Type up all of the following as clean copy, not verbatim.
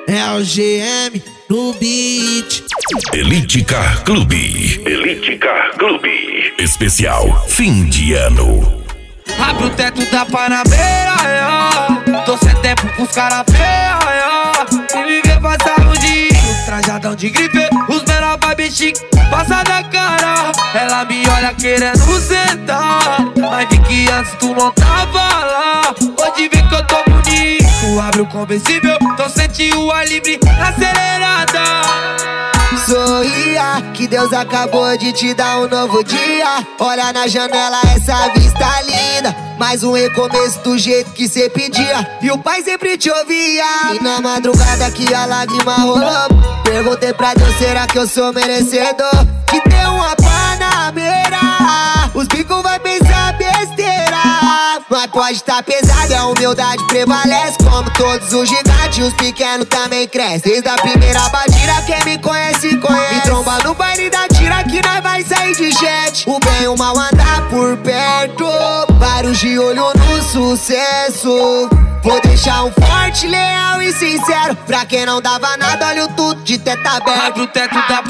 É o GM no beat. Elite Car Clube. Elite Car Clube. Especial fim de ano. Abre o teto da Panamera, tô sem tempo pros cara feia, se viver passar um dia, trajadão de gripe, os menor vibe chique, passa da cara. Ela me olha querendo sentar, mas vi que antes tu não tava lá. Hoje vê que eu tô bonito, abre o conversível, tô sentindo o ar livre, acelerada. Sorria, que Deus acabou de te dar um novo dia. Olha na janela essa vista linda, mais um recomeço do jeito que cê pedia, e o pai sempre te ouvia. E na madrugada que a lágrima rolou, perguntei pra Deus, será que eu sou merecedor de ter uma Panamera? Os bicos vai pensar besteira, mas pode tá pesado, a humildade prevalece. Como todos os gigantes, os pequenos também crescem. Desde a primeira batida, quem me conhece, conhece. Me tromba no baile da tira que nós vai sair de jet. O bem e o mal andar por perto, vários de olho no sucesso. Vou deixar um forte, leal e sincero, pra quem não dava nada, olha o tudo de teto aberto. Abre o teto da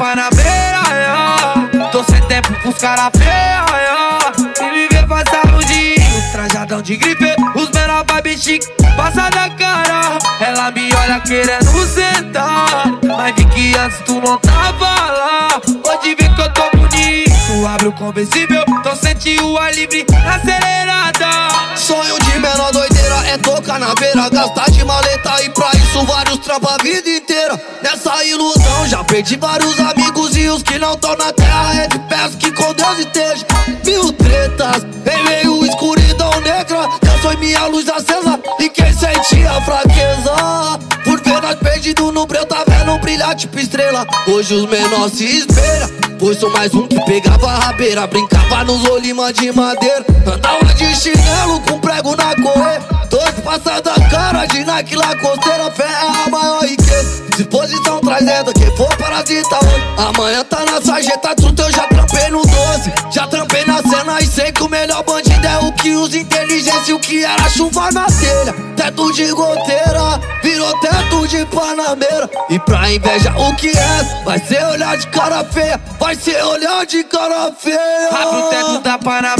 Panamera, tô sem tempo pros cara feia, se viver passar um dia, trajadão de gripe, os menor vibe chique, passa da cara. Ela me olha querendo sentar, mas vi que antes tu não tava lá. Hoje vê que eu tô bonito, abre o conversível, tô sentindo o ar livre, acelerada. Sonho de menor doideira é tocar na beira, gastar de maleta e pra isso vários trampos a vida inteira. Nessa ilusão já perdi vários amigos, e os que não tão na terra é de peço que com Deus esteja. Mil tretas em meio escuridão negra, eu sou minha luz acesa e quem sentia fraqueza por ver nós perdido no breu, tá vendo brilhar tipo estrela. Hoje os menores se espelham, pois sou mais um que pegava a rabeira, brincava nos olimas de madeira, andava de chinelo com prego na correia. Tô de passada cara de Nike Lacosteira, fé é a maior riqueza, disposição trazendo quem for parasita hoje. Amanhã tá na sarjeta, truta, eu já trampei no 12, já trampei na cena e sei que o melhor bandido é o que usa inteligência, e o que era chuva na telha, teto de goteira, virou teto de Panamera. E pra inveja o que é, vai ser olhar de cara feia, vai ser olhar de cara feia. Abre o teto da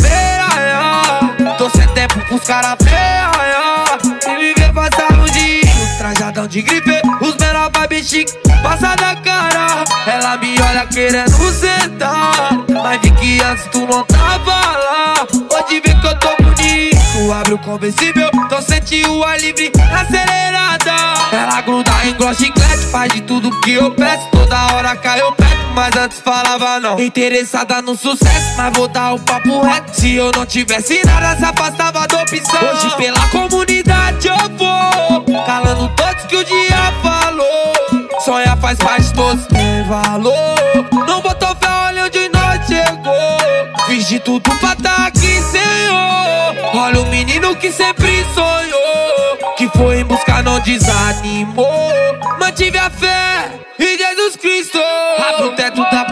Panamera, tô sem tempo pros cara feia, se viver passar um dia, trajadão de gripe, os menor vibe chique, passa da cara. Ela me olha querendo sentar, mas vi que antes tu não tava lá. Hoje vê que eu tô bonito, abre o conversível, tô sentindo o ar livre, acelerada. Ela gruda em gloss chiclete, faz de tudo que eu peço, toda hora caiu perto, mas antes falava não. Interessada no sucesso, mas vou dar o papo reto, se eu não tivesse nada se afastava da opção. Hoje pela comunidade eu vou, calando todos que o dia falou. Sonhar faz parte, todos tem valor, não botou fé, olha onde nós chegou. Fiz de tudo pra tá aqui, Senhor. Olha o menino que sempre sonhou, que foi em busca, não desanimou, mantive a fé em Jesus Cristo. Abre o teto da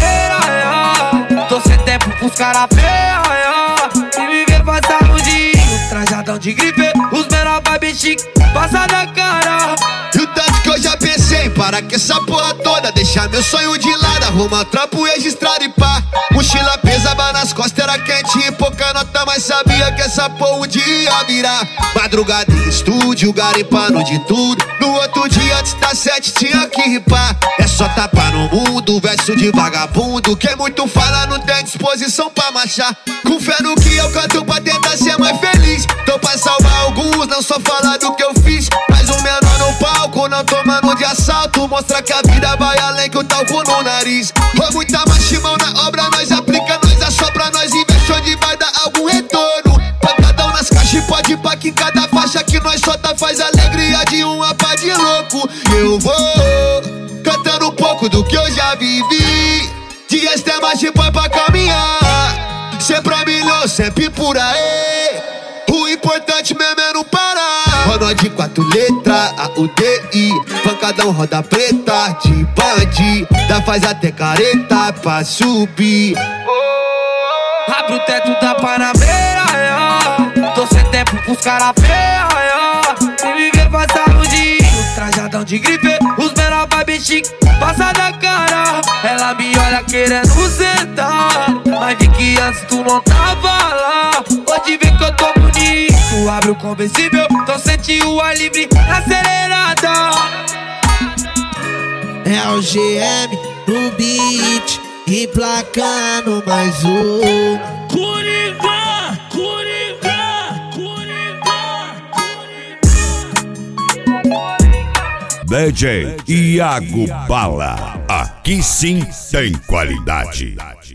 Panamera, tô sem tempo pros cara feia, se viver passar um dia, trajadão de gripe, os menor vibe chique, passa da cara. E o tanto que eu já pensei, para que essa porra toda, deixar meu sonho de lado, arrumar trampo registrado e pá. Mochila pesava nas costas, era quente e pouca nota, mas sabia que essa porra um dia ia virar. Madrugada em estúdio, garimpando de tudo, no outro dia antes das 7 tinha que ripar. É só tapar no mundo, verso de vagabundo, quem muito fala não tem disposição pra marchar. Com fé no que eu canto pra tentar ser mais feliz, tô pra salvar alguns, não só falar do que eu fiz. Mas o menor no palco, não tomando de assalto, mostra que a vida vai além que o talco no nariz. Ou muita machimão na obra, nós aplica, nós assopra, nós investe onde vai dar algum retorno. Pancadão nas caixas e pode ir pra que cada faixa que nós solta faz alegria de uma pá de louco. E eu vou cantando um pouco do que eu já vivi, dias tem mais de pão pra caminhar, sempre a milhão, sempre por aí. O importante mesmo é não parar. Roda de 4 letras, A-U-D-I, pancadão roda preta, de bandida, faz até careta pra subir. Abre o teto da Panamera, tô sem tempo pros cara feia, se viver passar um dia, trajadão trajadão de gripe, os menor vibe chique, passa da cara. Ela me olha querendo sentar, mas vi que antes tu não tava lá. Pode ver que eu tô bonito, abre o conversível, então sente o ar livre acelerada. É o GM no beat, emplacando mais um. Coringa, Coringa, Coringa. DJ Iago Bala, aqui sim tem qualidade.